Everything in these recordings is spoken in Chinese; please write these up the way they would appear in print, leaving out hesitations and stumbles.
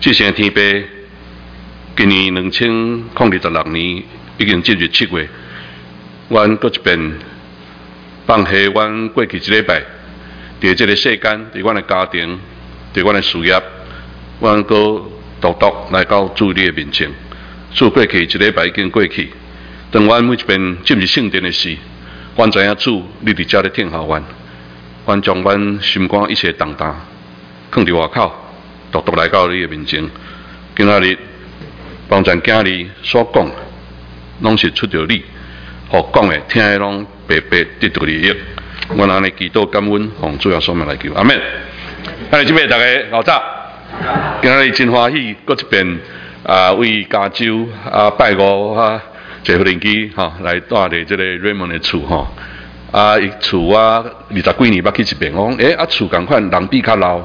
这些天父，今年2026年已經進入7月，阮閣一遍放下阮過去一禮拜，佇這個世間，佇阮的家庭，佇阮的事業，阮閣獨獨來到主你的面前。主過去一禮拜已經過去，當阮每一遍進入聖殿的時，阮知影主你佇遮咧聽候阮，阮將阮心肝一切重擔放佇外口。獨獨來到你的面前，今仔日幫咱囝兒所講，攏是出着你，互講的聽的攏白白得到利益。我安尼祈禱感恩，奉主耶穌名來求，阿門。咱即擺大家老早，今仔日真歡喜，閣一遍為加州拜五坐飛機來帶嚟這個 Raymond 的厝伊厝20幾年捌去一遍，我講厝共款人比較老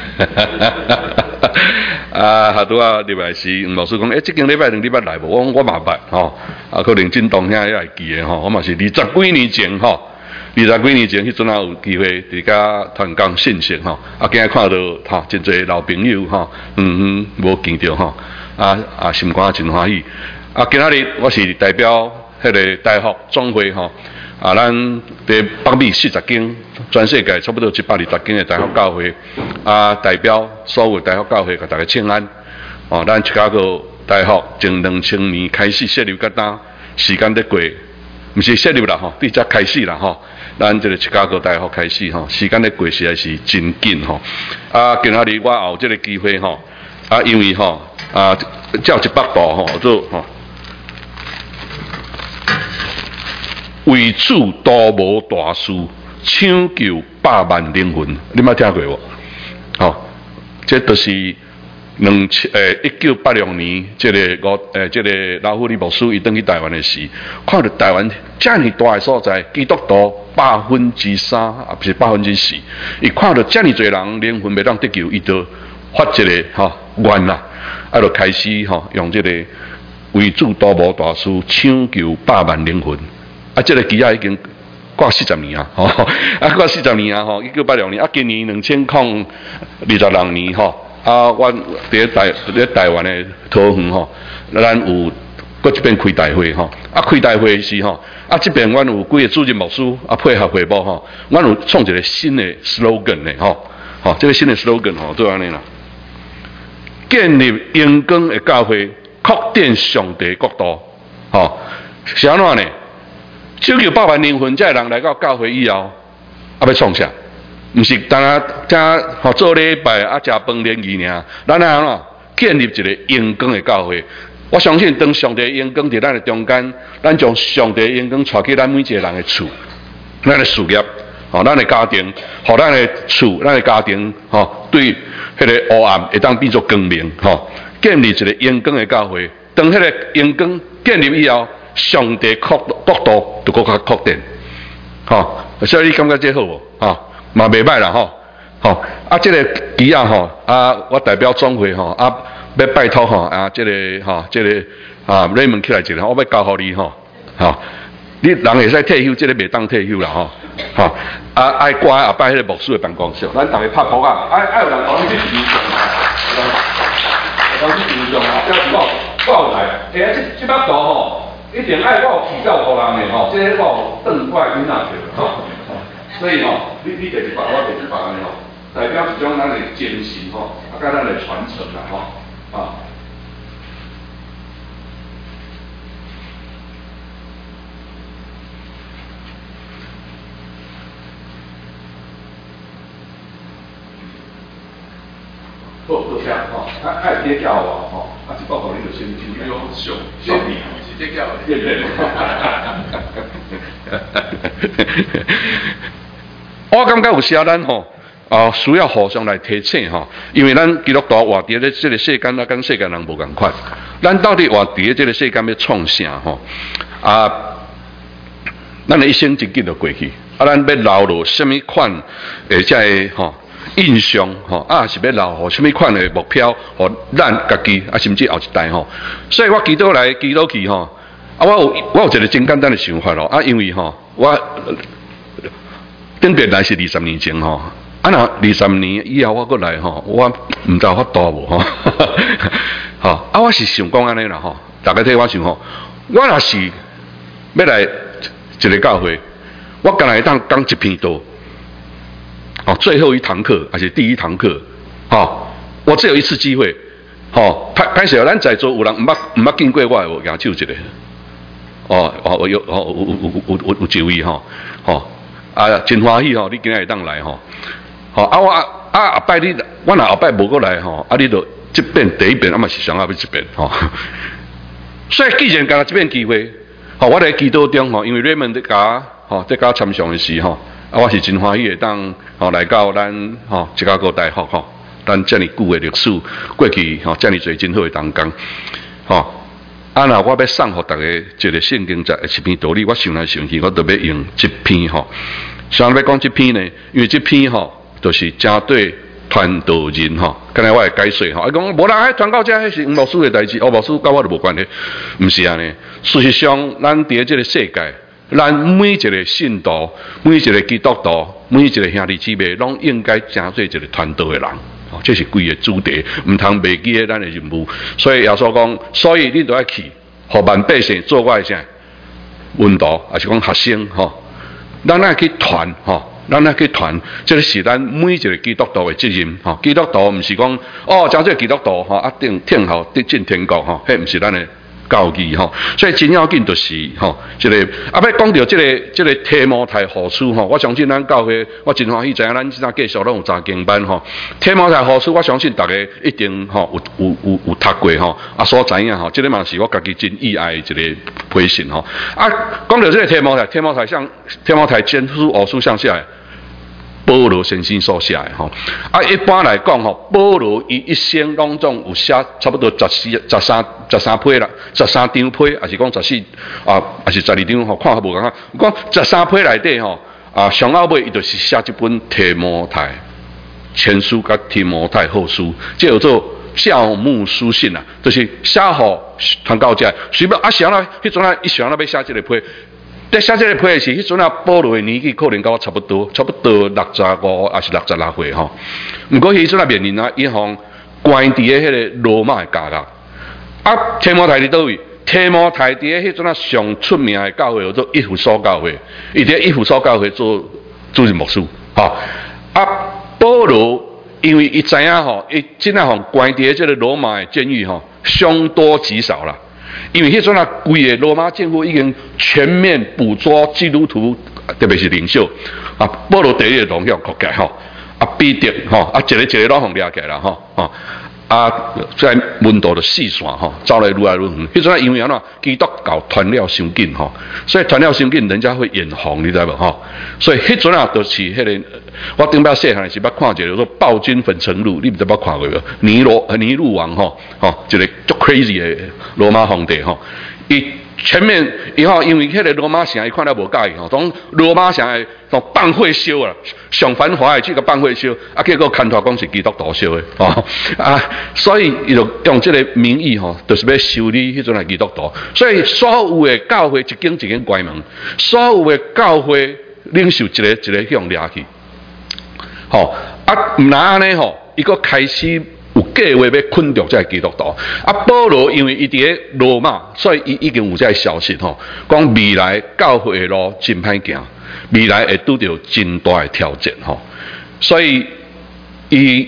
下拄入來時，吳老師講這間禮拜2禮拜來無？我嘛捌可能真當遐會記的我嘛是20幾年前20幾年前迄陣有機會佇遐傳講信息今日看到真濟老朋友無見着心肝真歡喜今仔日我是代表迄個大學總會咱佇北美40間，全世界差不多120間的大學教會代表所有大學教會，甲大家請安。咱芝加哥大學從2000年開始設立，到今時間在過，唔是設立啦對才開始啦咱這個芝加哥大學開始時間在過實在是真緊今仔日我有這個機會因為照一北部做為主多無大事，搶救100萬靈魂，你捌聽過無？這就是1986年，這個老虎李牧師伊轉去台灣的時，看到台灣這麼大的所在，基督徒3%，不是4%，伊看到這麼多人靈魂袂當得救，伊就發一個願啦，就開始用這個為主多無大事，搶救100萬靈魂。這個期已經過40年過40年1986年今年2026年我佇台灣的桃園咱有閣一遍開大會開大會時這邊阮有幾個主任牧師配合會報阮有創一個新的 slogan 呢這個新的 slogan 就安尼啦，建立陽光的教會，擴展上帝國度是安怎呢？搶救100萬靈魂，這人來到教會以後，要創啥？唔是單做禮拜食飯聯誼爾，咱安建立一個陽光的教會。我相信，當上帝陽光在咱的中間，咱將上帝陽光帶去咱每一個人的厝、咱的事業、咱的家庭，互咱的厝、咱的家庭，對迄個黑暗會當變作光明。建立一個陽光的教會，當迄個陽光建立以後。上帝國度就更加擴展，所以你感覺這好無？嘛袂歹啦，這個期我代表總會要拜託這個Raymond 起來一下，我要交互你你人會使退休，這個袂當退休啦愛掛後擺迄個牧師的辦公室，咱大家拍鼓愛有人講你去市場講去市場這是我有來，這擺圖一定愛我有祈禱互人的這個我有轉過來囡仔去所以你第一把我第一把安尼代表一種咱的堅持甲咱的傳承啦好，多謝愛別叫我這報告你就先上你直接叫我感覺有時咱需要互相來提醒因為咱基督徒活佇咧這個世間跟世間人無共款，咱到底活佇咧這個世間要創啥咱的一生真緊就過去咱要留落什麼款這個印象是要留互什麼款的目標，互咱家己甚至後一代所以我祈禱來祈禱去我有一個真簡單的想法因為我頂別來是20年前啊，那20年以后我过来吼，我唔知道法度无吼，吼啊，我是想讲安尼啦吼，大家替我想吼，我若是要来一个教会，我干来当讲一篇道，哦，最后一堂课还是第一堂课，哦，我只有一次机会，哦，歹势，咱在座有人唔捌见过我，我举手一个，我有一位吼，啊，真欢喜吼，你今日会当来吼。好啊，后摆我若后摆无过来吼，啊，你就这边第一遍，啊嘛是上下要一遍吼。所以既然甲这边机会，吼，我伫祈祷中吼，因为 Raymond 在家吼，在家参详的时吼，啊，我是真欢喜会当吼来到咱吼芝加哥大学吼，咱遮尔久的历史过去吼，遮尔侪真好的同工，吼。啊，若我要送互大家一个圣经一篇道理，我想来想去，我就要用这篇吼。想要讲这篇呢，因为这篇吼。就是针对传道人吼，刚才我会解说吼，伊讲无人爱传到遮，迄是吴牧师的代志，吴牧师甲我就无关系，毋是安尼。事实上，咱伫即个世界，咱每一个信徒、每一个基督徒、每一个兄弟姊妹，拢应该成做一个传道的人。哦，这是规个主题，毋通忘记咱的任务。所以耶稣讲，所以你都要去，互万百姓做我的啥门徒，还是讲学生吼，咱爱去传吼。咱来去传，这个是咱每一个基督徒的责任吼。基督徒毋是讲哦，讲这基督徒吼，一定天后得进天国吼，迄毋是咱的教义吼。所以真要紧就是吼，这个啊，要讲到这个提摩太后书吼，我相信咱教会，我真欢喜知影咱现在继续拢有查经班吼。提摩太后书，我相信大家一定吼有读过吼，啊所知影吼，这个嘛是我家己真意爱的一个批信吼。啊，讲到这个提摩太前书后书向下来。保罗先生所写的吼，啊，一般来讲吼，保罗伊一生当中有写差不多13批啦，13张批，还是讲14啊，还是12张吼，看无共啊。讲13批内底吼，啊，上后尾伊就是写一本提摩太前书甲提摩太后书，这叫做教牧书信啊，就是写互传教者。随便啊，想啦，迄阵啊，伊想啦要写这个批。在写这个批的是，迄阵啊，保罗的年纪可能跟我差不多65还是66岁吼。不过迄阵啊，面临啊一项关伫迄个罗马的家啦。啊，提摩太伫倒位？提摩太伫迄阵啊上出名的教会叫做以弗所教会，伊伫以弗所教会做主任牧师。吼，啊，保罗因为伊知影吼，伊即啊项关伫这个罗马的监狱吼，凶多吉少啦。因为迄阵啊，规个罗马政府已经全面捕捉基督徒，特别是领袖啊。保罗第一个荣耀国家吼，啊彼得吼，啊一个拢互掠起来啦吼，啊在门徒的四线吼，走来愈来愈远。迄阵啊，因为安怎基督教传了伤紧吼，所以传了伤紧，人家会眼红，你知无吼？所以迄阵啊，就是迄个我顶摆细汉是捌看一个叫做《暴君粉城录》，你毋知捌看过无？尼禄王吼，一个足 crazy 的罗马皇帝吼，伊前面以后因为迄个罗马城伊看了无介意吼，从罗马城的从办会烧啊，上繁华的这个办会烧，啊结果牵头讲是基督徒烧的吼，啊，所以伊就用这个名义吼，就是要修理迄阵的基督徒，所以所有的教会一间一间关门，所有的教会领袖一个向掠去，吼，啊，毋但安尼吼，伊个开始。有计划要捆住这基督徒，啊，保罗因为伊伫咧罗马，所以伊已经有这消息吼，讲未来教会的路真歹行，未来会拄到真大的挑战吼，所以伊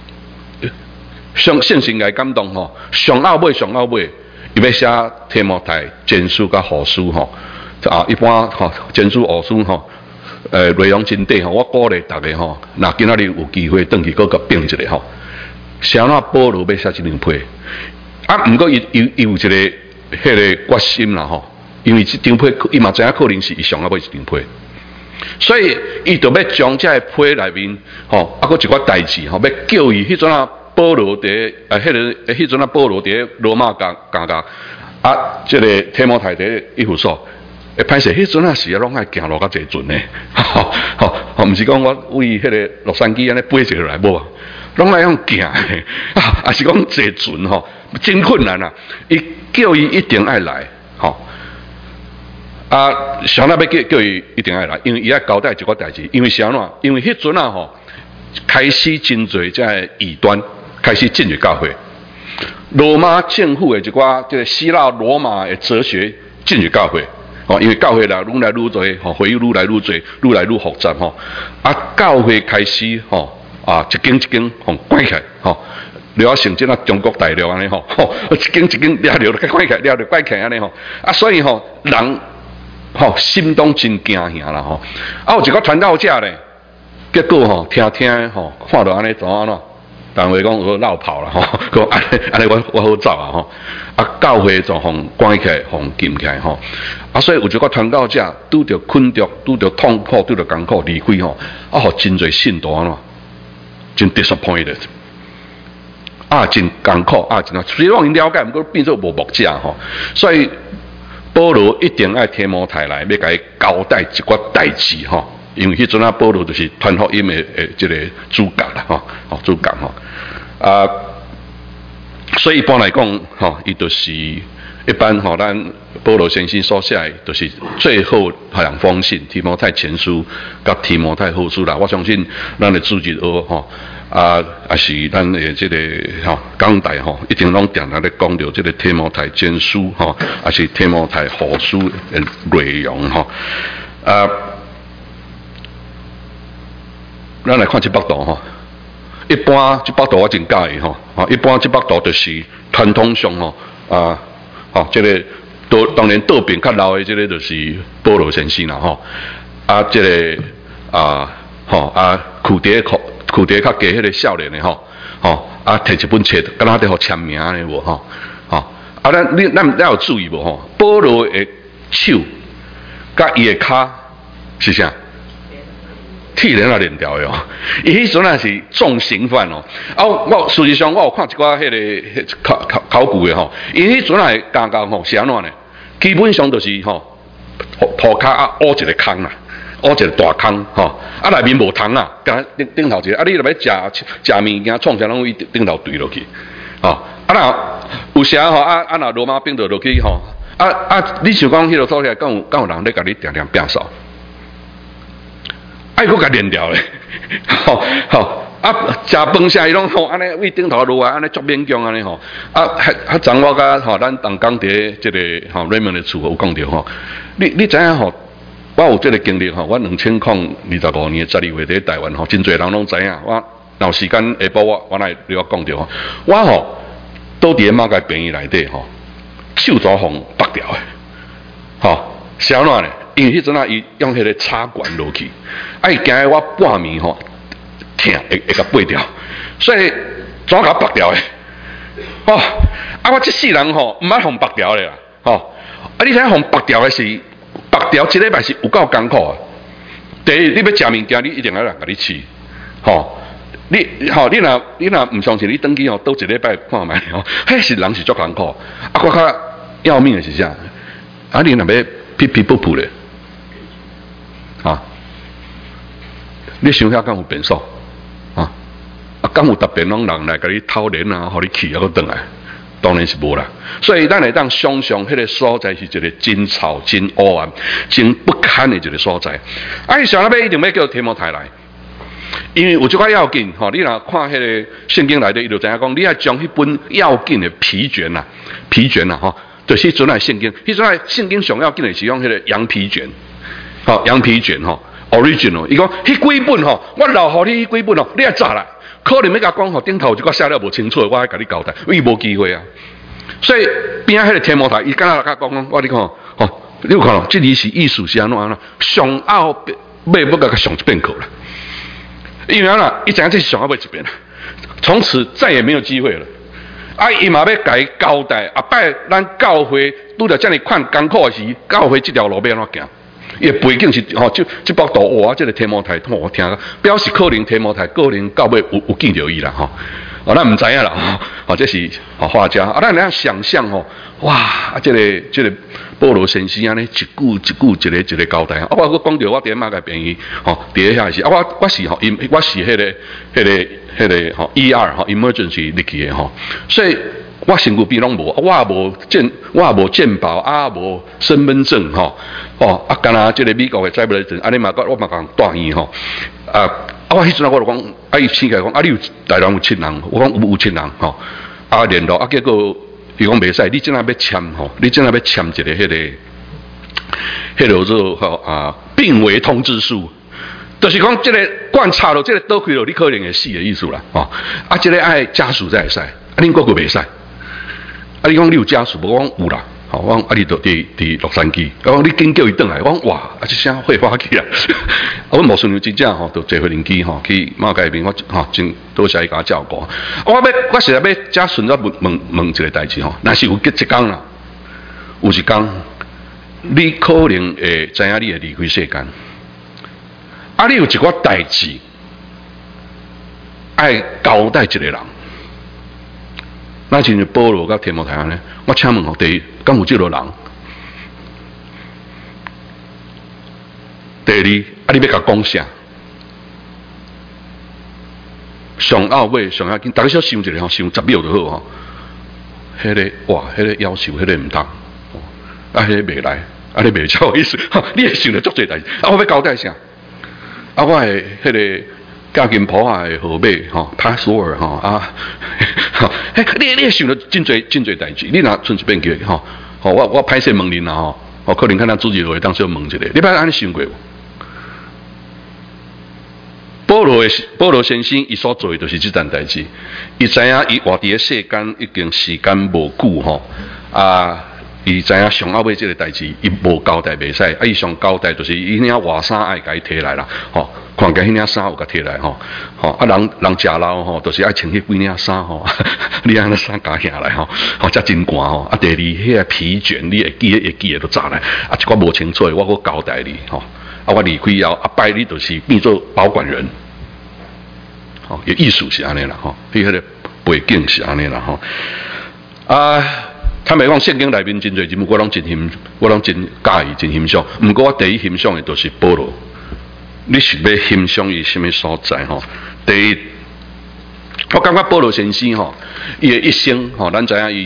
信心来感动吼，上后尾，伊要写提摩太前书甲后书吼，啊，一般吼前书后书吼，内容真短吼，我鼓励大家吼，若今仔日有机会转去搁个并一下吼。想那保罗要写这张批，啊，不过伊有一个迄个决心啦吼，因为这张批伊嘛知影可能是伊上要买一张批，所以伊就要将这个批内面吼，啊，搁一寡代志吼，要叫伊迄阵啊保罗迄阵啊保罗伫罗马讲，啊，这个提摩太伫以弗所。歹势，迄阵啊是拢爱行路较济准呢，毋是讲我为迄个洛杉矶安尼飞一落来无啊，拢爱用行的，啊是讲济准吼，真困难啊！伊叫伊一定爱来，吼，啊，上那要叫伊一定爱来，因为伊爱交代一个代志，因为啥喏？因为迄阵啊吼， 开始真侪这异端开始进入教会。罗马政府的一寡这个希腊罗马的哲学进入教会。因为教会啦，愈来愈多，会议愈来愈多，愈来愈复杂，教会开始，一间一间关起来，了成即那中国大陆安尼一间一间了了关起来，了关起来安尼所以人心中真惊吓啦有一个传道者咧，结果听看到安尼怎安怎？但话讲我绕跑了讲安尼我好走教会就关起来，禁起来所以有一个传道者拄着困着，拄着痛苦，拄着艰苦离开互真侪信徒安怎，真 disappointed， 真艰苦真虽然因了解，不过变做无目者所以保罗一定爱提摩太来，要甲伊交代一寡代志因为迄阵保罗就是传福音的这个主角啦主角所以一般来讲伊就是一般咱保罗先生所写的，就是最后两封信，提摩太前书甲提摩太后书啦。我相信咱的主日学也是咱的这个讲台一定拢定定咧讲到这个提摩太前书也是提摩太后书的内容咱来看这幅图一般这幅图我真介意一般这幅图就是传统上这个当然倒边较老的这个就是保罗先生啦这个库迪较加迄个少年的摕一本册，敢若伫互签名的无咱有注意无保罗的手甲伊的骹是啥？铁链链条的伊迄阵是重刑犯我事实上我有看一寡迄个考古的伊迄阵会刚刚是安怎呢？基本上就是涂骹挖一个坑啦，挖一个大坑内面无虫啊，甲顶头一个你若要食物件，创啥拢往顶头坠落去若有时若罗马兵就落去你想讲迄个所在，敢有人咧甲你定定变扫？还佫甲连掉咧，食饭时伊拢安尼为顶头落来，安尼足勉强安尼昨我甲咱同工伫即个Raymond 的厝有讲着你知影我有即个经历我2025年12月伫台湾真侪人拢知影，我若有时间下晡我来你我讲着我倒伫马街病院内底手足互拔掉的是安怎呢？因为迄阵伊用迄个插管落去，伊惊我半暝疼会甲拔掉，所以怎甲拔掉的？我这世人毋捌互拔掉的啦，你知影互拔掉的是拔掉一礼拜是有够艰苦啊！第一，你要食物件，你一定要人甲你饲，你若唔相信，你登记倒一礼拜看卖迄是人是足艰苦，我较要命的是啥？你若要皮皮不普咧？你想遐敢有变数敢有特别拢人来甲你偷脸互你去佫转来？当然是无啦。所以咱会当想象，迄个所在是一个真吵、真黑暗、真不堪的一个所在。伊想要一定要叫提摩太来，因为有这块要紧你若看迄个圣经内底，伊就知影讲，你要将迄本要紧的皮卷就是迄阵的圣经，迄阵的圣经上要紧的是用迄个羊皮卷，羊皮卷original， 伊讲迄几本我留互你迄几本你爱查来，可能要甲讲顶头这个写了无清楚的，我爱甲你交代，因为无机会啊。所以边仔迄个提摩太，伊敢若甲讲，我你看你有看咯，这里是意思是安怎上后尾要甲上一遍课啦。因为伊知影这是上后尾一遍啦，从此再也没有机会了。伊嘛要甲伊交代，摆咱教会拄着遮尔款艰苦的时，教会这条路要安怎行？伊的背景是这幅图这个提摩太我听表示可能提摩太个人到尾有见着伊啦咱唔知影啦这是画家咱来想象哇这个保罗先生安尼一句一个交代我佫讲着我伫马街病院伫遐时我是我是迄个emergency 入去的所以我身躯边拢无，我也无健保无身份证敢若即个美国的载不来证，安尼嘛我嘛共带伊我迄阵我就讲，伊醒起来讲，你有台湾有7人，我讲有7人吼，联络结果伊讲袂使，你怎样要签吼？你怎样要签一个迄个做病危通知书？就是讲这个观察了，这个倒开了，你可能会死的意思啦，这个爱家属才会使，恁哥哥袂使，你讲你有家属，我讲有啦。我讲你就伫洛杉矶，我讲你紧叫伊转来，我讲哇，这声会发起来。我无顺流真正就坐飞轮机去马街边，我真多谢伊甲我照顾。我实在要只顺便问一个代志若是有一天啦，有一天你可能会知影你会离开世间，你有一寡代志爱交代一个人。那真是保罗甲提摩太呢？我请问第一，敢有这个人？第二，你要甲讲啥？上后尾上要紧，大家小想一下想10秒就好迄个哇，迄个要求，迄个唔当，迄个袂来，你袂照意思，你会想着足侪代志，我要交代啥？我系迄个。家金婆的号码password 你想到真侪代志，你若剩一遍叫我歹势问恁啦可能看咱主持人当小问一下，你捌安尼想过无？保罗先生伊所做的就是这件代志，伊知影伊活伫个世间已经时间无久伊知影上后尾这个代志，伊无交代袂使，伊上交代就是伊领外衫爱甲伊摕来啦，看见迄领衫有甲摕来人食老就是爱穿迄几领衫你安尼衫加起来才真寒第二，迄个疲倦你会记都早来，一寡无清楚的我交代你我离开后拜你就是变做保管人，有意思是安尼啦伊迄个背景是安尼啦坦白讲，圣经内面真侪人物，我拢真欣介意，真欣赏。不过我第一欣赏的就是保罗。你是要欣赏伊什么所在第一，我感觉保罗先生伊的一生咱知影伊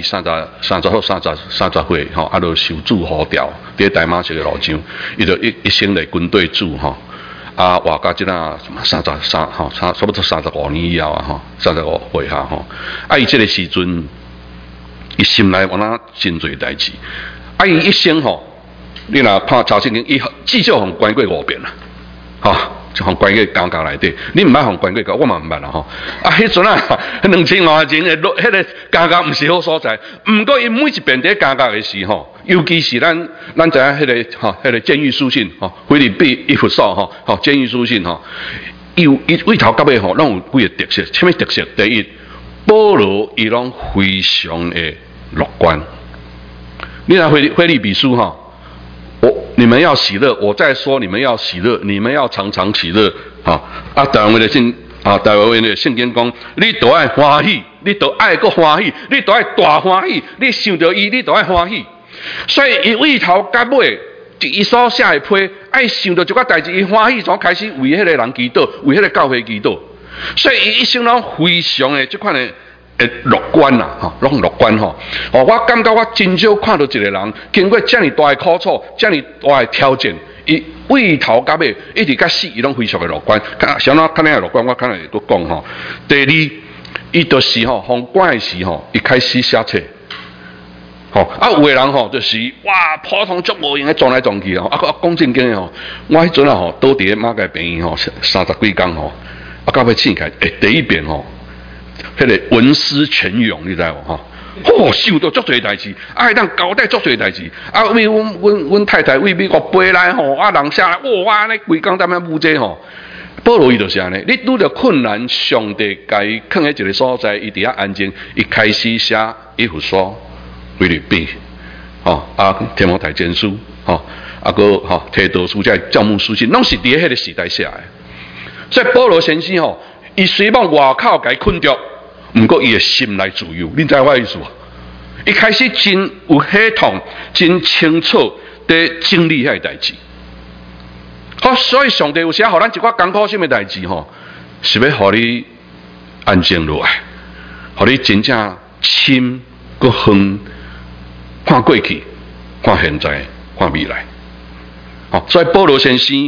30岁就受主呼召，伫大马色的路上，伊就一生来军队主活到即差不多35年以后35岁伊这个时阵。伊心内往那真侪代志，伊一生你若看查圣经，伊至少互关过5遍啦，就互关过监狱内底，你毋捌互关过，我嘛毋捌啦迄阵2000多年的迄个监狱毋是好所在，毋过伊每一遍伫监狱的时尤其是咱知影迄个监狱书信菲律宾以弗所监狱书信伊为头到尾拢有几个特色，什么特色？第一，保罗伊拢非常的乐观。你看腓立比书你们要喜乐，我在说你们要喜乐，你们要常常喜乐台湾的圣经讲，你都爱欢喜，你都爱个欢喜，你都爱大欢喜，你想到伊，你都爱欢喜。所以伊为头到尾，伊所写的批，爱想到一个代志，伊欢喜从开始为迄个人祈祷，为迄个教会祈祷。所以伊一生拢非常的这款的乐观啦，拢乐观我感觉我真少看到一个人经过这么大的苦楚，这么大的挑战，伊为头到尾一直到死，伊拢非常的乐观。像我看那乐观，我看来都讲第二，伊就是封关的时伊开始写册。有的人就是哇，普通足无用的撞来撞去讲正经的我迄阵倒伫马街边30几天到尾醒起来，第一遍迄个文思泉涌，你知无想到足侪代志，当交代足侪代志，为阮太太为美国飞来人下来，哇，安尼规工踮遐舞这保罗伊就是安尼，你拄着困难，上帝甲伊放喺一个所在，伊伫遐安静，伊开始写以弗所、腓立比，提摩太前书，个提多书这教牧书信，拢是伫迄个时代写的。所以保罗先生伊虽然外口甲伊困着，毋过伊的心内自由，你知我意思啊？伊开始真有系统、真清楚地整理遐代志。所以上帝有时互咱一寡艰苦心的代志是要互你安静落来，互你真正深搁远，看过去、看现在、看未来。所以保罗先生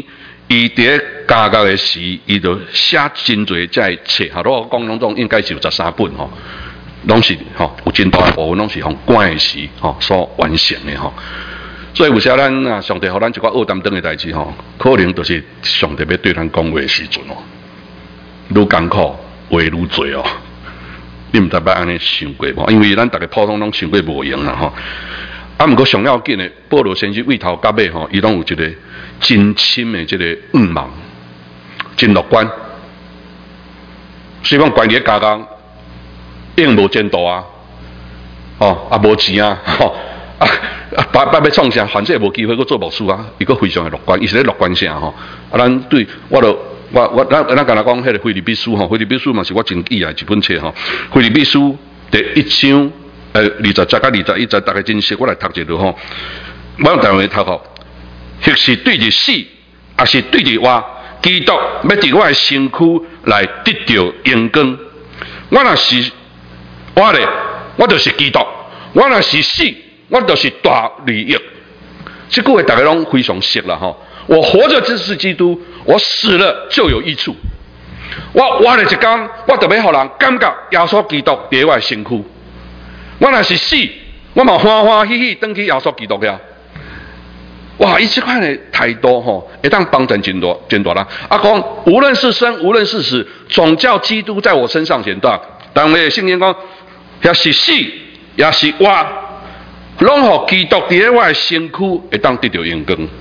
伊伫加工的时，伊就写真侪遮册，哈，我讲拢总应该是有13本吼，拢是吼有真大部分拢是从关的时吼所完成的吼。所以有时咱啊，上帝互咱一寡恶担当的代志吼，可能就是上帝要对咱讲话的时阵哦，愈艰苦话愈多哦。你毋知捌安尼想过无？因为咱逐个普通拢想过无用啦吼。啊，毋过上要紧的，保罗先生为头到尾吼，伊拢有一个真深的这个愿望，真乐观。希望关于加工，用无前途啊，哦，啊无钱啊，吼爸要创啥，反正也无机会，佫做牧师啊，伊佫非常的乐观，伊是咧乐观啥吼？啊，咱对咱敢若讲迄个腓立比书吼，腓立比书嘛是我真喜爱一本册吼，腓立比书第1章20节甲21节，大家真熟，我来读一下吼。我用台湾读吼，或是对着死，也是对着活，基督要伫我的身躯来得到荣光。我若是活咧，我就是基督；我若是死，我就是大利益。这句话大家拢非常熟啦吼。我活着就是基督，我死了就有益处。我活了一天，我就要互人感觉耶稣基督伫我的身躯。我若是死，我嘛欢欢喜喜回去耶稣基督遐。哇！伊这款的态度吼，会当帮助真大啦。啊，讲无论是生，无论是死，总叫基督在我身上显大。当然，圣经讲，也是死，也是活，拢互基督伫我的身躯会当得到荣光。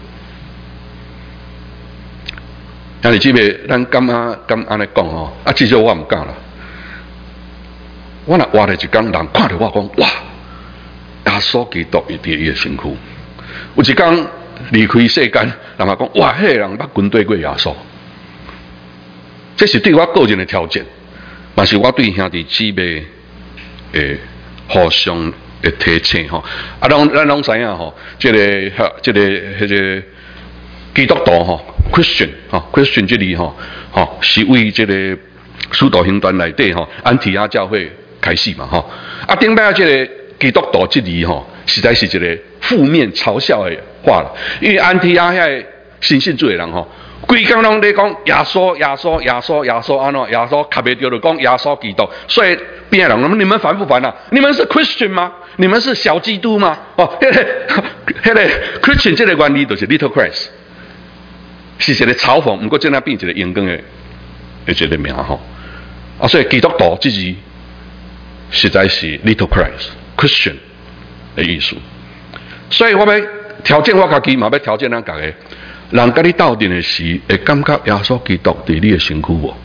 兄弟姊妹，咱敢安尼讲吼？啊，至少我唔敢啦。我若活了一天，人看到我讲，哇，耶稣基督伊伫伊的身躯。有一天离开世间，人嘛讲，哇，迄个人捌军队过耶稣。这是对我个人的条件，嘛是我对兄弟姊妹诶互相的提醒吼。啊，咱拢知影吼，这个基督徒吼 ，Christian 吼 ，Christian 这里吼，是为这个使徒行传内底吼，安提阿教会开始嘛吼。啊，顶摆这个基督徒这里吼，实在是一个负面嘲笑的话了。因为安提阿遐信主的人吼，规工拢咧讲耶稣安怎，耶稣卡袂着就讲耶稣基督，所以边人你们烦不烦啊？你们是 Christian 吗？你们是小基督吗？哦，迄个 Christian 这个原理就是 Little Christ。是一个嘲讽，不过这样变一个阳光的一个名吼。啊，所以基督徒这字实在是 little Christ、Christian 的意思。所以我要条件我家己嘛，要条件咱家个，人甲你斗阵的时，会感觉耶稣基督伫你的身躯无？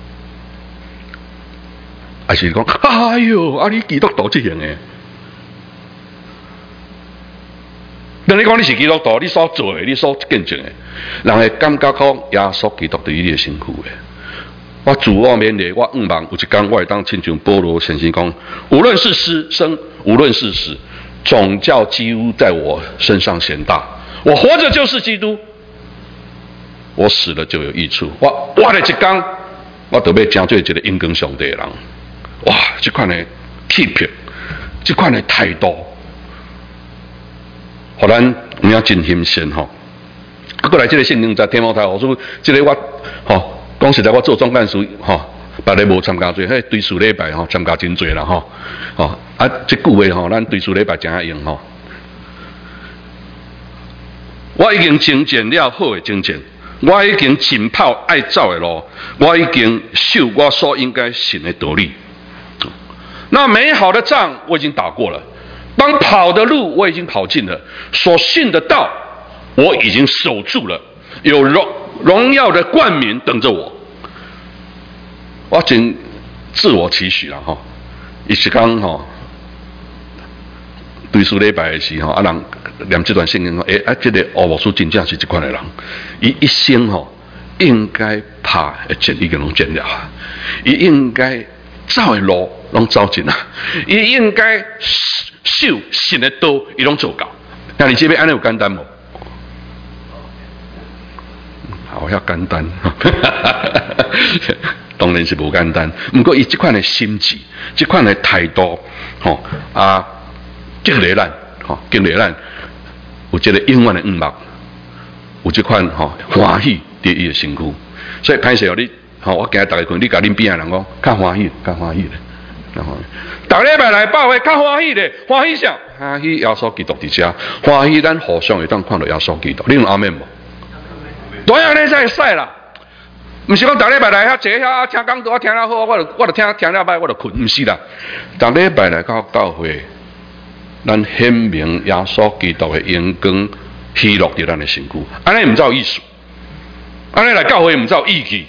还是讲，哎哟，啊你基督徒这样的？当你讲你是基督徒，你所做的，你所见证的，人会感觉讲耶稣基督伫你的身躯的。我自我勉励，我愿望有一天我会当亲像保罗先生讲，无论是生，无论是死，总叫基督在我身上显大。我活着就是基督，我死了就有益处。我活了一天，我就要成做一个荣光上帝的人。哇，这款的气魄，这款的态度。互咱有影真新鲜吼，啊，过来这个圣经在天猫台，我说这个我吼讲实在，我做总干事吼，别个无参加做，迄对数礼拜吼参加真多啦吼，啊，这句话吼，咱对数礼拜真爱用吼。我已经精简了好的精简，我已经尽跑爱走的路，我已经受我所应该行的道理。那美好的仗我已经打过了。当跑的路我已经跑尽了，所信的道我已经守住了，有荣耀的冠冕等着我。我真自我期许了哈，一时刚哈对数礼拜的时候，啊人念这段圣经说，这个欧牧师真正是这款的人，伊一生吼应该拍的剑已经拢剪了，伊应该走的路拢走尽了，伊应该受信的道伊拢做到。那你这边安尼有简单无？好遐简单，当然是无简单。不过伊这款的心智，这款的态度，激励咱，激励咱有这个永远的愿望，有这款欢喜伫伊的身躯。所以歹势哦，你吼，我今日大家看，你甲恁边仔人讲，较欢喜，较欢喜咧，较欢喜。逐礼拜来报会，较欢喜咧，欢喜啥？欢喜耶稣基督伫遮，欢喜咱互相会当看到耶稣基督。你有阿门无？当然咧，才会使啦。毋是讲逐礼拜来遐坐遐听讲道，我听了好，我就听了歹，我就困，毋是啦。逐礼拜来到教会，咱显明耶稣基督的荣光喜乐伫咱的身躯，安尼毋才有意思。安尼来教会毋才有意义。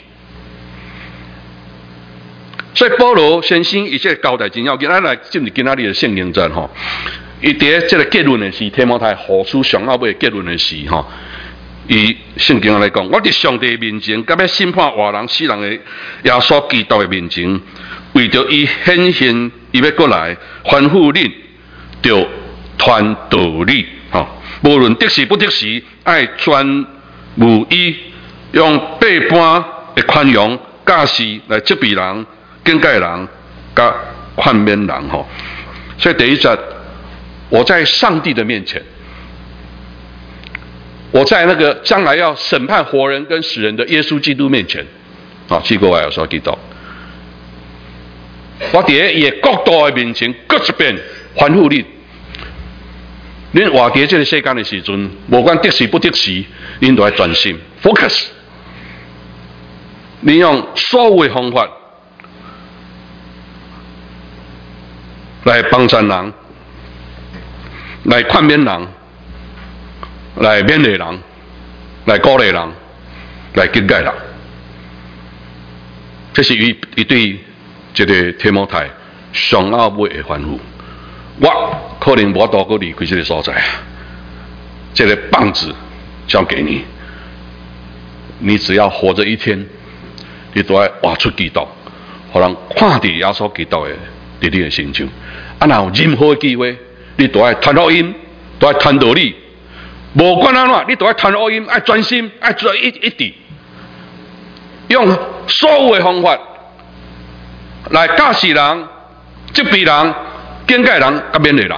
所以保罗先生伊这个交代真要紧，咱来进入今仔日的圣经章吼，伊伫这个结论的是提摩太后书上后尾结论的是吼。以圣经来讲，我伫上帝面前，甲要审判活人死人的耶稣基督的面前，为着伊显现，伊要过来吩咐恁，就传道理，吼，无论得时不得时，爱专无伊，用百般的宽容、假释来责备人、警戒人、甲劝勉人，吼。所以第一节，我在上帝的面前。我在那个将来要审判活人跟死人的耶稣基督面前，啊，这个我要说基督，我伫伊的国度的面前，搁一遍吩咐你，恁活伫这个世间的时阵，无管得时不得时，恁都要专心 focus， 你用所有的方法来帮助人，来劝勉人。来勉励人，来鼓励人，来警戒人，这是伊对这个提摩太上后尾的吩咐。我可能无多过离开这个所在，这个棒子交给你，你只要活着一天，你都要活出基督，互人看到耶稣基督的伫你的心上。啊，若有任何的机会，你都要传福音，都要传道理。无管安怎，你都要传福音，爱专心，爱做一直，用所有的方法来教示人、责备人、警戒人、甲勉励人。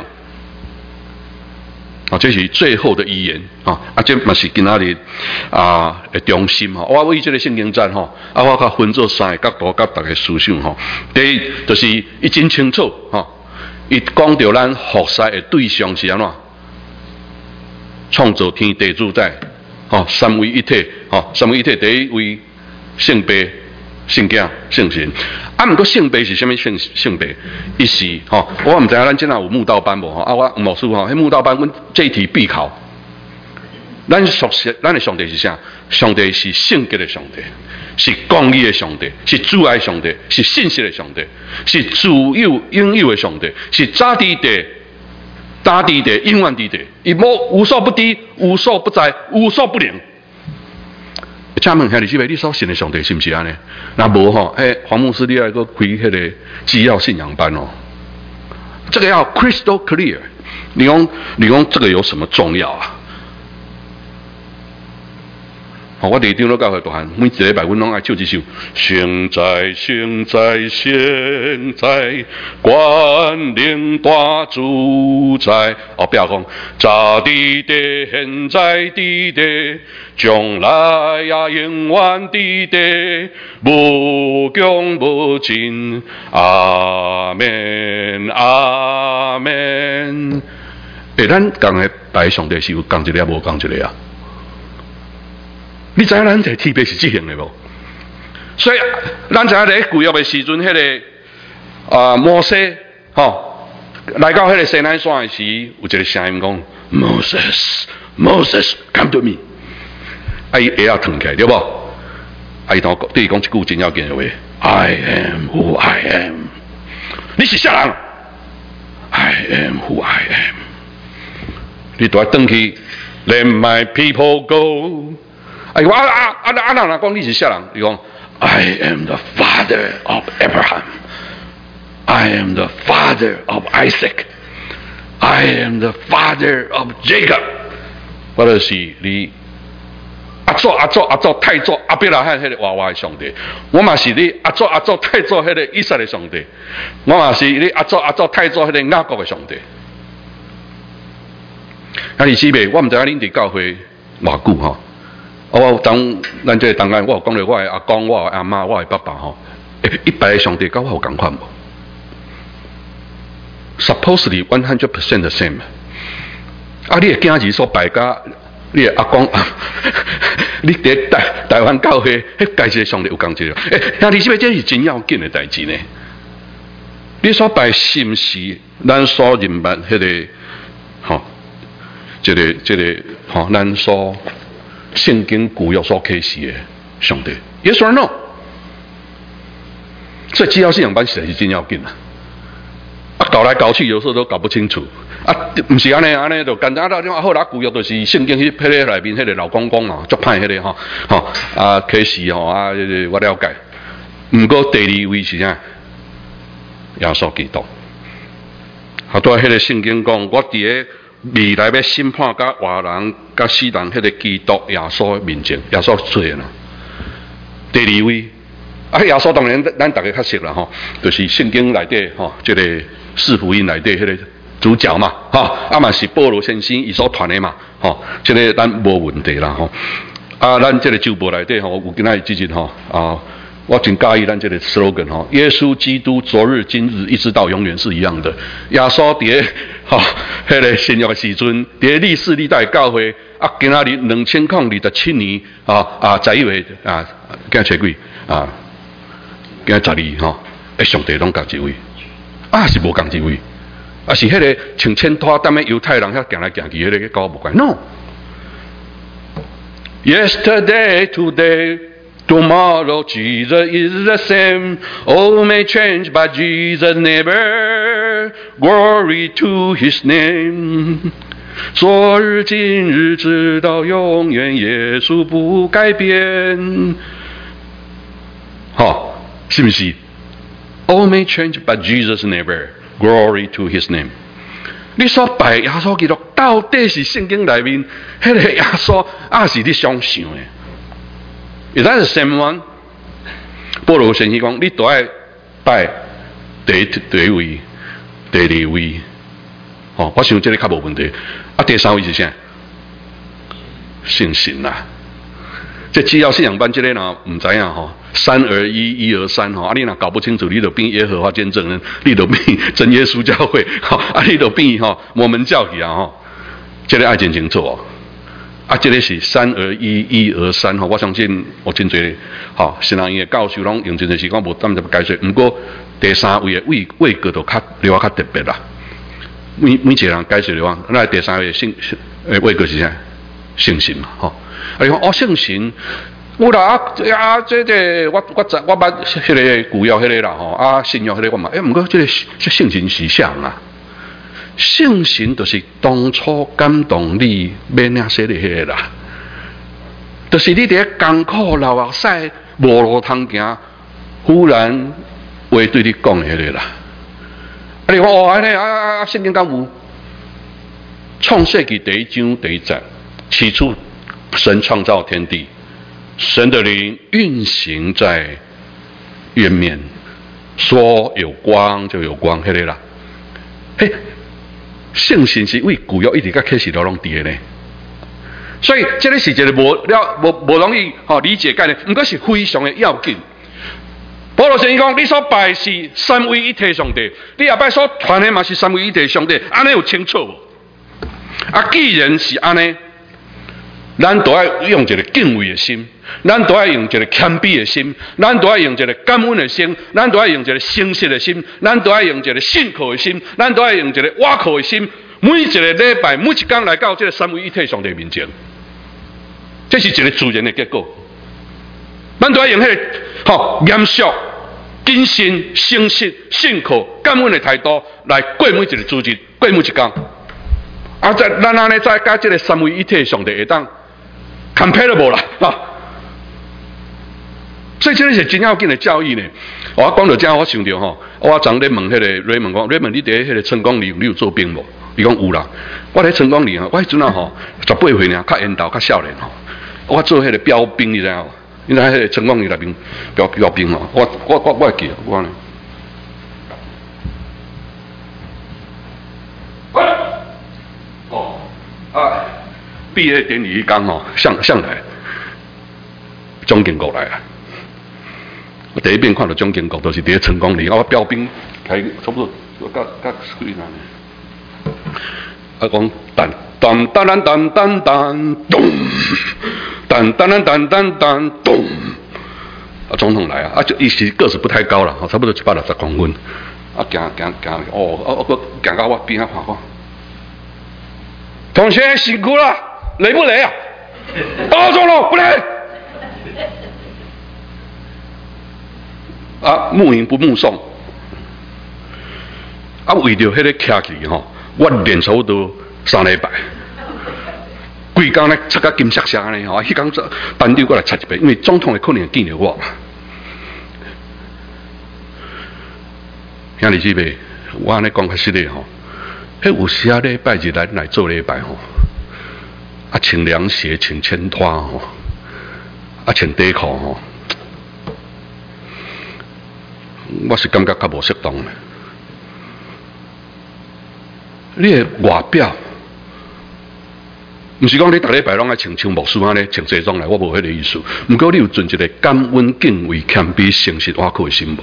啊，这是最后的遗言啊！啊，这嘛是今仔日啊的中心哈。我为这个圣经章哈，啊，我甲分做三个角度，甲大家思想哈。第一，就是伊真清楚哈，伊讲到咱服侍的对象是安怎。创造天地主宰，哦，三位一体，哦，三位一体第一位圣父、圣子、圣神。啊，毋过圣父是啥物圣父？伊是吼，我毋知影咱即下有慕道班无吼？啊，我牧师吼，迄慕道班阮这一题必考。咱熟悉，咱的上帝是啥？上帝是圣洁的上帝，是公义的上帝，是主爱上帝，是信实的上帝，是自有应有的上帝，是早地的。大地的、永远地的，伊无所不知、无所不在、无所不能。请问兄弟姊妹，你所信的上帝是不是安尼？那无吼，黄牧师你要个开迄个基要信仰班哦，这个要 crystal clear。你讲这个有什么重要啊？好，我第一张都教会大汉，每一礼拜阮拢爱唱一首。现在，现在，现在，关灵大主宰。哦，不要讲，早地的，现在地的，将来呀，永远地的，无穷无尽。阿门，阿门。咱讲的大上帝是有讲一个，无讲一个啊？你知影咱这天父是即样的无？所以咱知影咧旧约的时阵，迄个摩西吼来到迄个西奈山的时，有一个声音讲 ：Moses, come to me。啊，伊鞋啊脱起来对无？啊，伊同对伊讲一句真要紧的话 ：I am who I am。你是啥人 ？I am who I am。你都要转去 ，Let my people go。哎，我人讲你是啥人？你讲 I am the father of Abraham, I am the father of Isaac, I am the father of Jacob。我就是你阿祖、太祖、阿伯拉罕迄个娃娃的上帝，我嘛是你阿祖、太祖迄个以色列上帝，我嘛是你阿祖、太祖迄个雅各的上帝。啊，弟姊妹，我毋知影恁伫教会偌久吼。 咱这当然，我有讲到我的阿公、我的阿妈、我的爸爸吼，一拜的上帝跟我有同款无 ？Supposedly 100% the same。啊，你的囝儿所拜甲你的阿公，你伫台湾教会，迄该是上帝有讲这个。兄弟姊妹，这是真要紧的代志呢。你所拜是毋是咱所认捌迄个吼？这个吼，咱所圣经古约所启示的上帝 ？Yes or no？ 所以只要信仰班实在是真要紧啊！啊，搞来搞去，有时候都搞不清楚。啊，唔是安尼就简单到种好啦，古约就是圣经迄个内面迄个老公公啊，足歹迄个吼啊启示吼啊，我了解。毋过第二位是啥？耶稣基督。好多迄个圣经讲，我伫个未来要审判甲活人甲死人迄个基督耶稣面前，耶稣出现啦。第二位，啊，耶稣当然咱大家较熟啦吼，就是圣经内底吼，这个四福音内底迄个主角嘛，啊嘛是保罗先生伊所传的嘛，这个咱无问题啦吼。啊，咱这个周报内底吼，有今仔日即日吼啊。我真介意咱这个 slogan 吼，耶稣基督昨日、今日一直到永远是一样的。耶稣伫吼，迄个新约的时阵，伫历史历代教会啊，今仔日2027年11月今仔几啊，今仔12吼，上帝拢共一位，是无共一位，是迄个穿衬拖裆的犹太人遐行来行去迄个跟我无关。No， Yesterday, today.Tomorrow, Jesus is the same. All may change, but Jesus never. Glory to His name. 昨日、今日，直到永远，耶稣不改变。是不是 ？All may change, but Jesus never. Glory to His name. 你所拜耶稣基督，到底是圣经内面迄个耶稣，是你想象的？Is that the same one？ 保罗先生讲，你都爱拜第一位、第二位，我想这个较无问题。第三位是啥？信心啦。这只要信仰班这个呢，唔知影吼，3而一，一而三吼，你若搞不清楚，你就变耶和华见证人，你就变真耶稣教会，你就变摩门教去啊吼，这个爱真清楚哦。这个是3而一，一而三我相信我真侪新人院的教授拢用真侪时间无当就解说。不过第三位的位格就较特别啦。每一个人解说的话，那第三位的位格是啥？信心嘛，你讲信心，有啦这个我捌迄个古约迄个啦新约迄个我嘛，不过这个信心是啥啊？信心就是当初感动你要那些的迄个啦，就是你伫艰苦流汗晒无路通行，忽然话对你讲的迄个啦。你讲安尼圣经讲有创世纪第1章第1节，起初神创造天地，神的灵运行在渊面，说有光就有光，迄个啦。信心是为古约一直到启示都拢伫的呢，所以这个是一个无容易理解概念，不过是非常的要紧。保罗先生讲，你所拜是三位一体上帝，你后摆所传的嘛是三位一体上帝，安尼有清楚无？既然是安尼，咱都要用一个敬畏的心，咱都要用一个谦卑的心，咱都要用一个感恩的心，咱都要用一个诚实的心，咱都要用一个信靠的心，咱都要用一个倚靠的心。每一个礼拜，每一天来到这个三位一体上帝面前，这是一个自然的结果。咱都要用迄个严肃、谨慎、诚实、信靠、感恩的态度来过每一个主日，过每一天。咱安尼再加这个三位一体上帝会当 comparable 啦，所以这个是真要紧的教义呢。我讲到这，我想到我昨咧问迄个瑞文讲，瑞文你伫迄个成功里你有做兵无？伊讲有啦。我伫成功里我迄阵18岁呢，较缘投较少年我做迄个标兵，你知影？你知迄个成功里内面标兵我会记我呢。毕业典礼一刚向来， 蒋经国来啊。第一遍看到蒋经国，就是伫咧成功里，我标兵开差不多甲几人呢？啊，讲噔噔噔噔噔噔咚，噔噔噔噔噔噔咚。啊，总统来啊！就伊是个子不太高了，差不多160公分。啊，行，我行到我边啊看看。同学辛苦了，累不累啊？总统不累。啊，目迎不目送。啊，为着迄个徛起吼，我练差不多3礼拜，规工咧擦甲金闪闪咧吼，迄工班长过来擦一遍，因为总统的可能会见着我嘛。兄弟姊妹，我安尼讲较实咧吼，迄有时啊礼拜日来做礼拜吼，啊穿凉鞋，穿衬拖吼，啊穿底裤吼。我是感觉较无适当的。你的外表，毋是讲你逐礼拜拢爱穿像牧师安尼穿西装来，我无迄个意思。毋过你有存一个感恩、敬畏、谦卑、诚实、瓦靠的心无？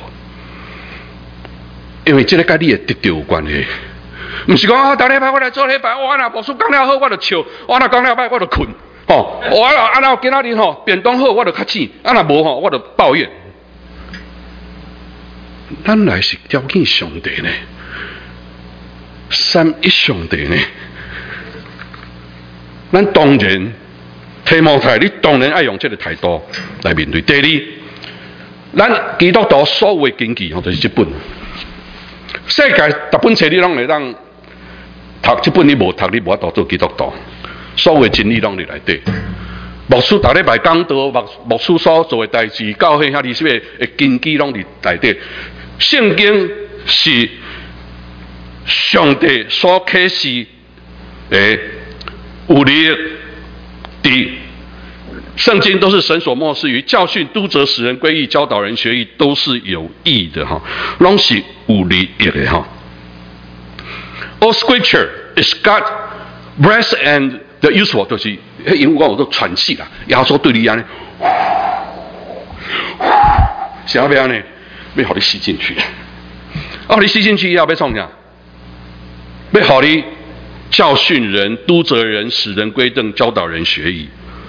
因为这个甲你的得着有关系。毋是讲逐礼拜我来做礼拜，我若牧师讲了好，我就笑；我若讲了歹，我就困。吼，我若安那今仔日吼便当好，我就较醒；若无吼，我就抱怨。咱来是条件上帝呢，三一上帝呢。咱当然，提摩太，你当然爱用这个态度来面对。第二，咱基督徒所有的经济吼，就是这本。世界逐本册你拢会当读，这本你无读，你无法度做基督徒。所有的真理拢伫内底。牧师逐礼拜讲道，牧师所做的代志，教会遐里些的根基拢伫内底。圣经是上帝所启示的有力的，圣经都是神所默示于教训、督责、使人归义、教导人学义，都是有益的哈，拢是有利益的哈。All Scripture is God breath and the useful， 就是迄英文我都喘气啦，耶稣对你安尼，想要安尼。要互你吸进去，互你吸进去以后要创啥？要互你教训人、督责人、使人归正、教导人学义。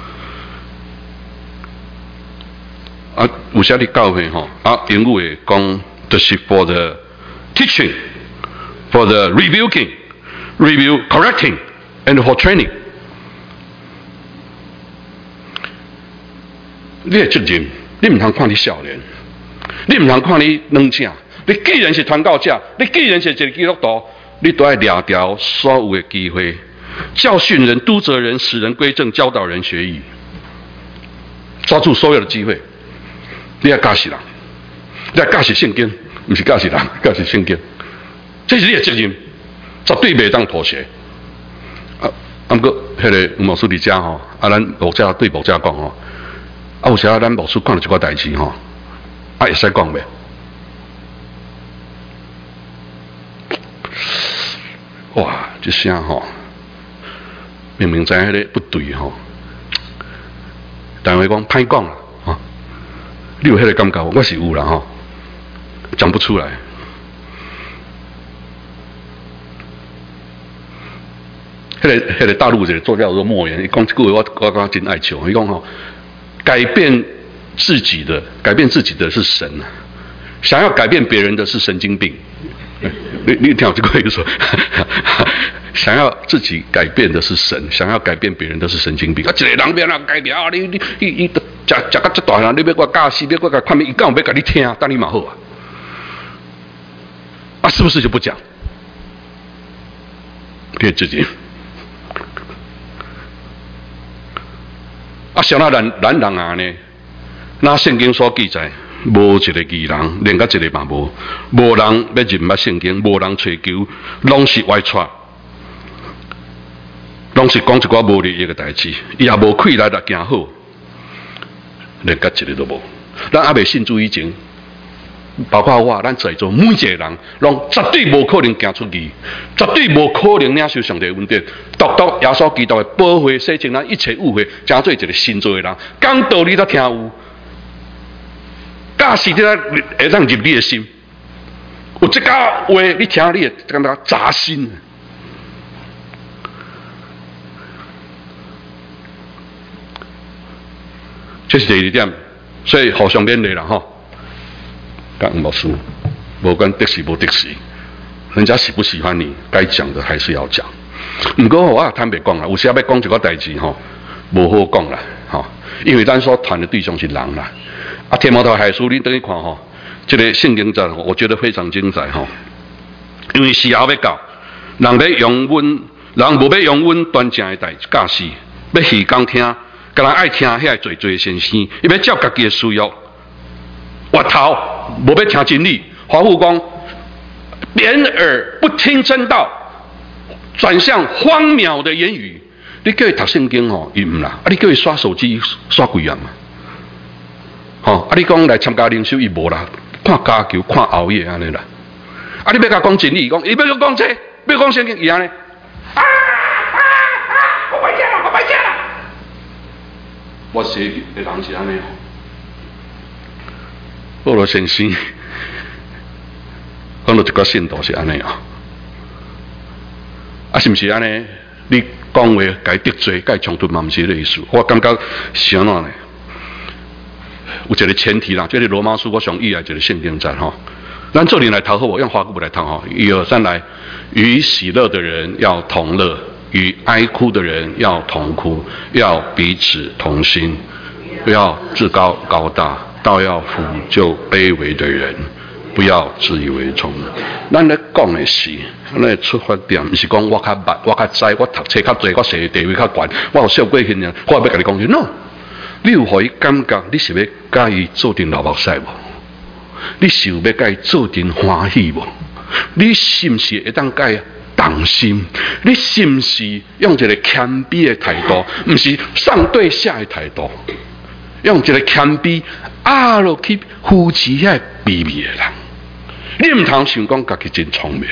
啊，有些你教会吼，啊，英语会讲就是 for the teaching, for the rebuking, correcting, and for training。你的责任，你唔通看你少年。你唔通看你软正，你既然是传教者，你既然是一个基督徒，你都要抓住所有的机会，教训人、督责人、使人归正、教导人学义，抓住所有的机会。你要教识人，你要教识圣经，不是教识人，教识圣经，这是你的责任，绝对袂当妥协。不过迄个牧师伫遮吼，咱牧者对牧者讲吼，有时咱牧师看到一寡代志吼。会使讲袂？哇，这声吼，明明知迄个不对吼，但是讲歹讲啦，吼，你有迄个感觉？我是有啦吼，讲不出来。迄个大陆一个作家叫莫言，伊讲一句话我感觉真爱笑，伊讲吼，改变自己的是神啊，想要改变别人的是神经病。你听我这个意思，想要自己改变的是神，想要改变别人的是神经病。啊，一个人变啊改变啊，你食到这大汉，你要我教死，要我看伊讲要甲你听，但你嘛好啊，啊是不是就不讲？可以自己。啊，像那咱人啊呢？那圣经所记载，无一个义人，连个一个嘛无，无人要认捌圣经，无人追求，拢是歪传，拢是讲一寡无利益的代志，也无气力来行好，连个一个都无。咱还未信主以前，包括我，咱在座每一个人，拢绝对无可能行出去，绝对无可能领受上帝的恩典。独耶稣基督的保护，洗净咱一切误会，成做一个新造的人。讲道理都听有。 假使在会让入你的心，有这家话你听，你会感觉扎心。这是第二点，所以互相勉励啦吼。讲牧师，无管得时无得时，人家喜不喜欢你，该讲的还是要讲。不过我也坦白讲啦，有时要讲一个代志吼，无好讲啦吼，因为咱所谈的对象是人啦。啊，天毛头海书你等于看吼，这个圣经章我觉得非常精彩吼，因为时候要到，人要用阮，人无要用阮端正的假使，要戏讲听，敢若爱听遐最最先生，伊要照家己的需要，滑头无要听真理。华富讲，掩耳不听真道，转向荒谬的言语。你叫伊读圣经吼，伊唔啦；啊，你叫伊刷手机刷几啊嘛？吼，啊，你讲来参加灵修，伊无啦，看家球、看熬夜安尼啦。啊，你要甲讲真理，讲伊要讲这，要讲圣经，伊安尼。我摆假啦，我摆假啦。我是的人是安尼。保罗先生讲到一个信徒是安尼啊，啊是毋是安尼？你讲话该得罪、该冲突嘛，毋是迄个意思。我感觉是安怎呢？有一个前提啦，就是罗马书我上意爱一个圣经章吼。咱做人来讨好我，用花骨来讨好。1、2、3来，与喜乐的人要同乐，与哀哭的人要同哭，要彼此同心，不要自高高大。倒要扶救卑微的人，不要自以为聪。咱咧讲的是，咱的出发点不是讲我较捌，我较知，我读册较多，我社会地位较悬，我有受过训练，我要甲你讲是 no。你有互伊感觉你是要甲伊做阵流目屎无？你是有要甲伊做阵欢喜无？你是毋是会当甲伊动心？你是毋是用一个谦卑的态度，毋是上对下的态度？用一个谦卑落去扶持遐卑微的人，你唔通想讲家己真聪明，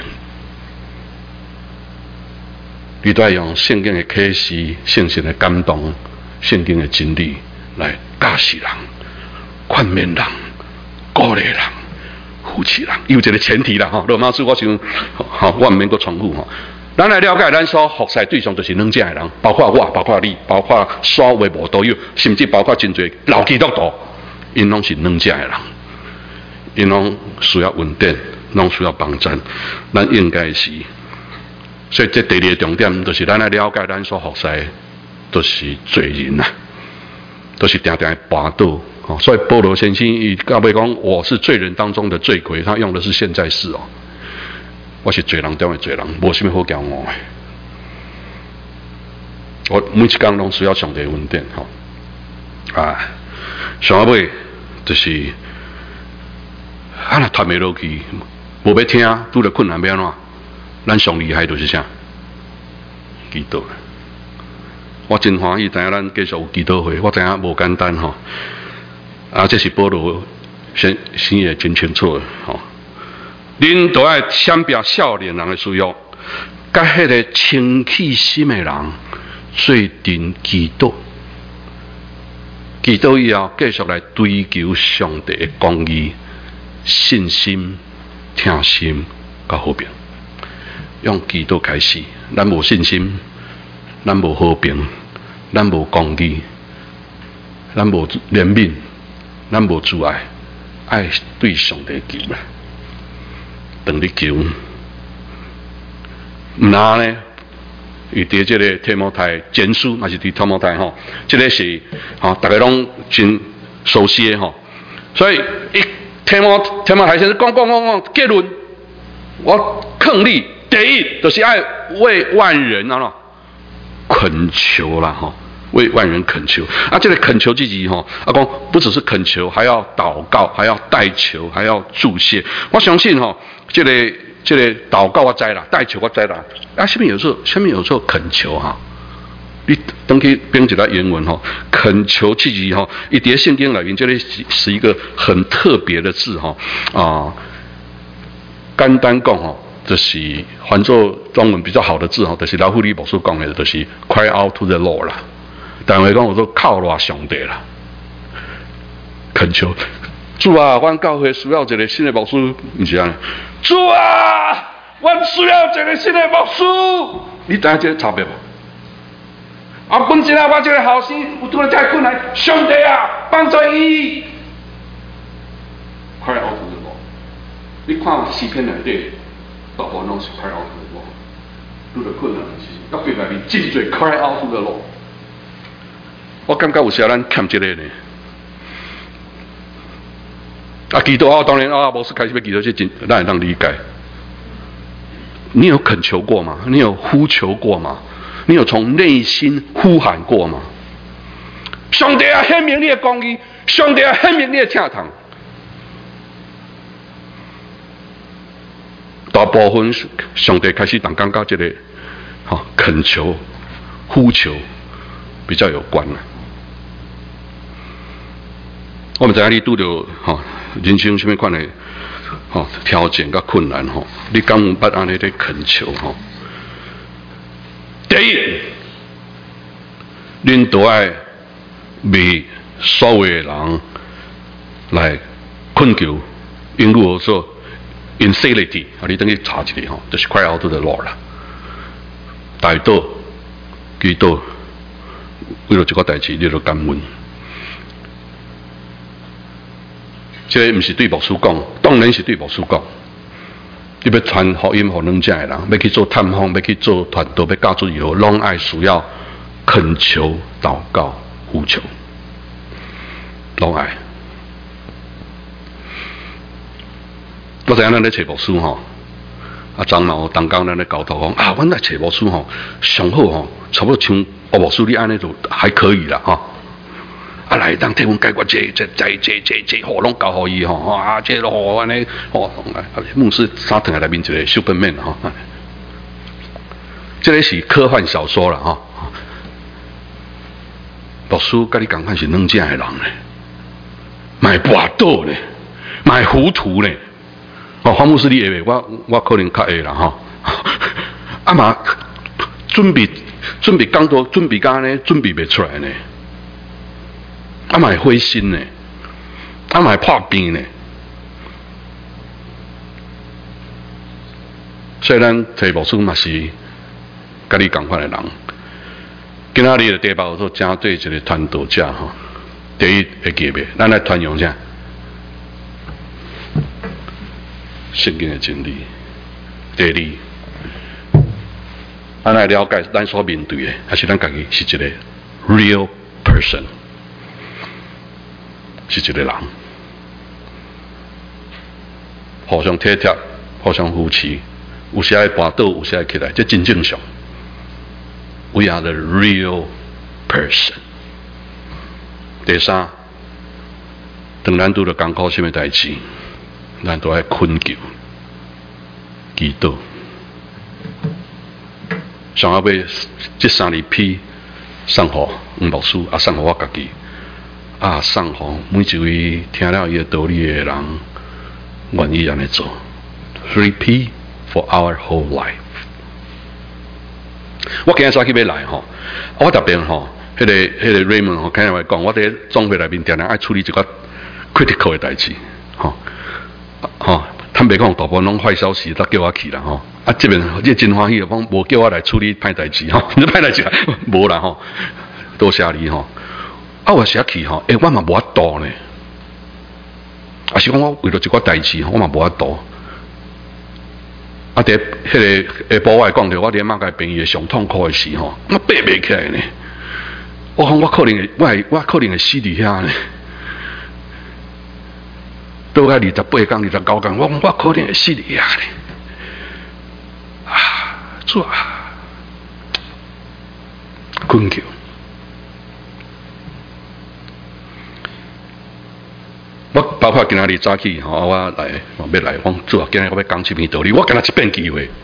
你都要用圣经的启示、圣经的感动、圣经的真理来教示人、劝勉人、鼓励人、扶持人。有一个前提啦，罗马书我想，我唔免搁重复吼。咱来了解咱所服侍对象就是两种的人，包括我，包括你，包括所有无都有，甚至包括真侪老基督徒，因拢是两种的人，因拢需要稳定，拢需要帮助。咱应该是，所以这第二个重点就是咱来了解咱所服侍，都是罪人呐，都是定定的跋倒。所以保罗先生伊到尾讲，我是罪人当中的罪魁，他用的是现在式哦。我是罪人中的罪人，无什么好骄傲的。我每一天拢需要上帝稳定吼，上到尾就是若谈袂落去，无要听，拄着困难要安怎？咱上厉害就是啥？祈祷。我真欢喜，知影咱继续有祈祷会，我知影无简单吼。这是保罗先也真清楚的吼。恁都爱闪避少年人的需要，甲迄个清气心的人做阵祈祷，祈祷以后继续来追求上帝的公义、信心、听心、甲和平。用祈祷开始，咱无信心，咱无和平，咱无公义，咱无怜悯，咱无自爱，爱对上帝求啦。等你求，唔那呢？伊伫这个提摩太前书，还是伫提摩太吼，这个是大家拢真熟悉的吼。所以提摩太先生讲，结论，我劝你第一就是爱为万人恳求啦吼。为万人恳求这个恳求自己讲不只是恳求，还要祷告，还要代求，还要祝谢。我相信这个祷告我知啦，代求我知啦。下面有时候恳求你登去编一个原文恳求自己伊伫圣经里面，这里是一个很特别的字简单讲就是换作中文比较好的字就是老虎里牧师讲的，就是 cry out to the Lord 啦。但话讲，我都靠赖上帝啦，恳求主啊，阮教会需要一个新的牧师，唔是啊？主啊，阮需要一个新的牧师。你知影这个差别无？啊，本身啊，我这个后生有拄到这困难，上帝啊，帮助伊。cry out to the Lord。你看诗篇内底，大部分拢是 cry out to the Lord。拄到困难时，到背内面真侪 cry out to the Lord。我感觉有时候咱欠这个呢。啊，祈祷啊，当然啊，牧师开始要祈祷，这真咱也当理解。你有恳求过吗？你有呼求过吗？你有从内心呼喊过吗？上帝啊，显明你的公义；上帝啊，显明你的疼痛。大部分上帝开始当感觉这个，恳求、呼求比较有关了。我们知影你拄着人生什么款的条件甲困难你敢有捌安尼咧恳求第一，恁都爱为所有的人来恳求，英语说 insanity， 你等于查一下就是 cry out to the Lord 啦。大祷、祈祷，为了一个代志，你就感恩。这不是对牧师讲，当然是对牧师讲。你要传福音给两者的人，要去做探访，要去做传道，要教主以后，拢爱需要恳求、祷告、呼求，拢爱。我知影咱咧找牧师长老当讲咱咧教导讲啊，阮来找牧师上好差不多像牧师你安尼就还可以啦啊来当替阮解决这好拢交互伊这咯安尼牧师三堂内面一个 Superman 这个是科幻小说啦牧师甲你共款是两种的人呢，卖跋倒呢，卖糊涂呢。黄牧师你会袂？我可能较会啦啊嘛准备讲道，准备甲呢，准备袂出来呢。啊嘛会灰心呢，啊嘛会破病呢。所以咱找牧师嘛是甲你共款的人。今仔日的地包做针对一个传道者第一会记袂？咱来传扬啥？圣经的真理。第二，咱来了解咱所面对的，还是咱家己是一个 real person， 是一个人，互相体贴，互相扶持，有时会跋倒，有时会起来，这真正常。We are the real person。第三，当咱拄着艰苦什么代志，咱都爱恳求、祈祷。上后尾这三日批送互黄牧师，送互我家己，送互每一位听了伊的道理的人，愿意安尼做。Repeat for our whole life。我今日早起要来我特别迄个 Raymond 今日来讲，我伫总会内面定定爱处理一个 critical 的代志坦白讲，大部分拢坏消息，都叫我去啦这边这真欢喜，讲无叫我来处理歹代志你歹代志无啦多谢你我是去我嘛无法度呢，是讲我为了一个代志我嘛无法度。伫迄个下晡我讲着，我连妈甲病院上痛苦的时我爬袂起来呢。我讲我可能会死伫遐呢。到个28天、29天，我可能会死伫遐呢。主啊，恳求。我包括今仔日早起我来要来，我主啊，今日我要讲一篇道理，我干那一遍机会，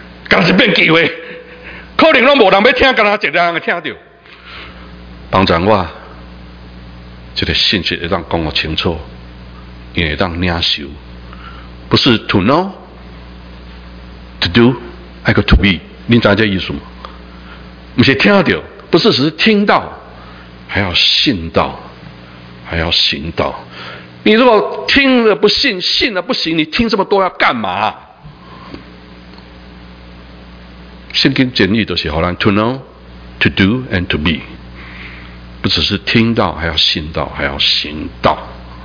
可能拢无人要听，干那一个人会听到。帮助我，这个信息会当讲得清楚，也会当领受，不是 to know to do， 还有 to be， 你知道这意思吗？不是听到，不是只是听到，还要信到，还要行到。 你如果听了不信，信了不行，你听这么多要干嘛？圣经建议都是好人 to know, to do and to be， 不只是听到，还要信到，还要行道。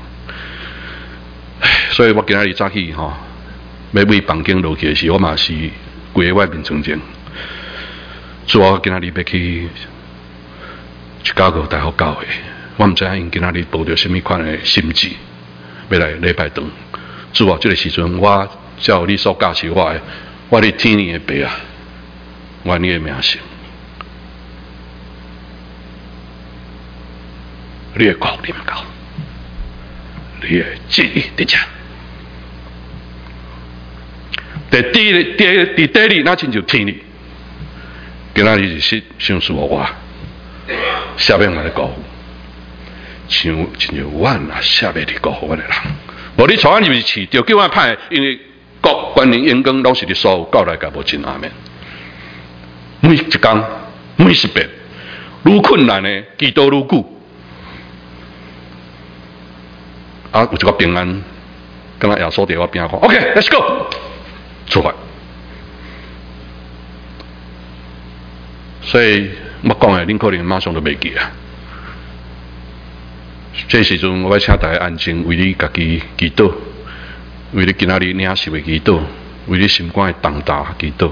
所以我今日早起哈，要为房间落去的时候，我嘛是跪在外面中间。主我今日要去加个大学教会，我唔知影因今日抱着什么款的心志，要来礼拜堂。主啊，这个时阵我照你所教示我的，我的天年的爸啊，愿你的名声，你的国临到，你的旨意伫遮。第二，那亲像天理。今仔日是上述我下面我的高，亲像我啊下面的高我的人，无你带我入去，就叫我派，因为各关联员工拢是你所有教来甲无真阿面。每一天，每一遍，愈困难的祈祷愈久，啊，有一个平安，敢若耶稣伫我边讲 ，OK，let's go， 出发。所以我讲的，恁可能马上就袂记啊。这时阵，我要请大家安静，为你家己祈祷，为你今仔日领受的祈祷，为你心肝的重担祈祷。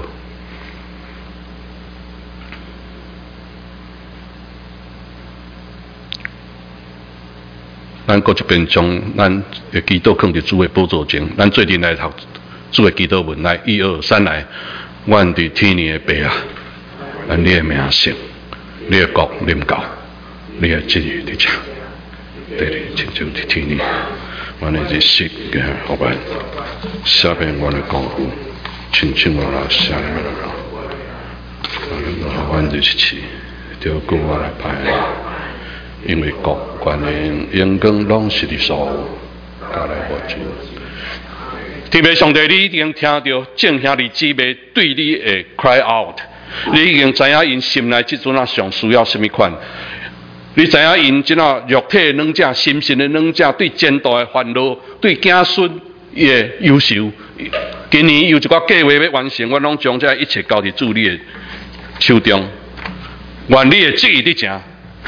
咱搁一边将咱的祈祷放伫主的宝座前，咱最近来读主的祈祷文，来1、2、3来，阮伫天年的爸啊！按你的名声，你的国临到，你的旨意伫遮。第二，亲像伫天里，阮的日息嘅后半，下边阮的功夫，亲像我来下面的阮日期，就顾我来排，因为国关的阳光拢是你所有，教来无尽。特别上帝，你已经听到正兄弟姊妹对你的 cry out。你已经知影因心内即阵啊上需要什么款？你知影因即啊肉体的软者、心神的软者，对前途的烦恼、对子孙的忧愁。今年有一个计划要完成，我拢将这一切交伫主你的手中。愿你的旨意伫遮，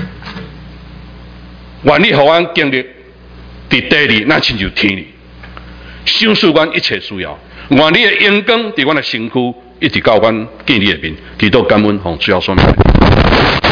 愿你互阮经历伫第二，那亲像天理，享受阮一切需要。愿你的阳光伫阮的身躯。一直到阮见你的面，祈祷感恩，奉主要说明。